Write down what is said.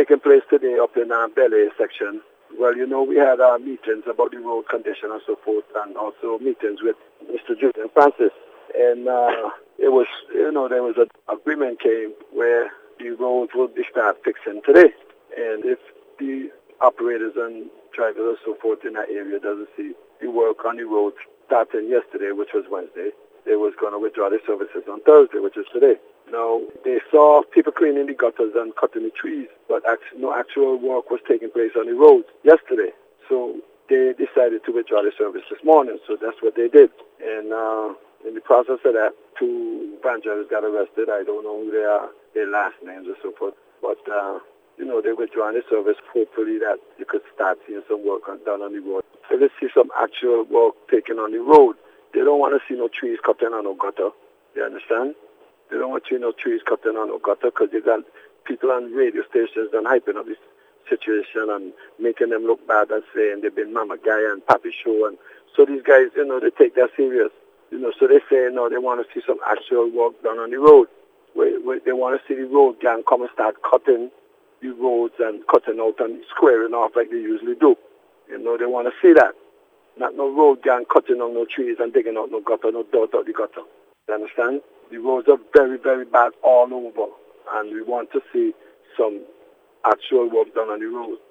taking place today up in Bel Air section. Well, we had meetings about the road condition and so forth, and also meetings with Mr. Julian Francis. And it was, there was an agreement came where the roads will be start fixing today. And if the operators and drivers and so forth in that area doesn't see the work on the roads starting yesterday, which was Wednesday, they was going to withdraw their services on Thursday, which is today. Now, they saw people cleaning the gutters and cutting the trees, but no actual work was taking place on the roads yesterday. So they decided to withdraw the service this morning, so that's what they did. And in the process of that, 2 van drivers got arrested. I don't know who they are, their last names or so forth. But, they withdrawing the service, hopefully that you could start seeing some work done on the road. So let's see some actual work taken on the road. They don't want to see no trees cut in on no gutter. You understand? They don't want to see no trees cut in on no gutter because you got people on radio stations and hyping up this situation and making them look bad and saying they've been Mama Guy and Papi Show. And so these guys, they take that serious. So they say, no, they want to see some actual work done on the road. Where they want to see the road gang come and start cutting the roads and cutting out and squaring off like they usually do. They want to see that. Not no road gang cutting on no trees and digging out no gutter, no dirt out the gutter. You understand? The roads are very, very bad all over. And we want to see some actual work done on the road.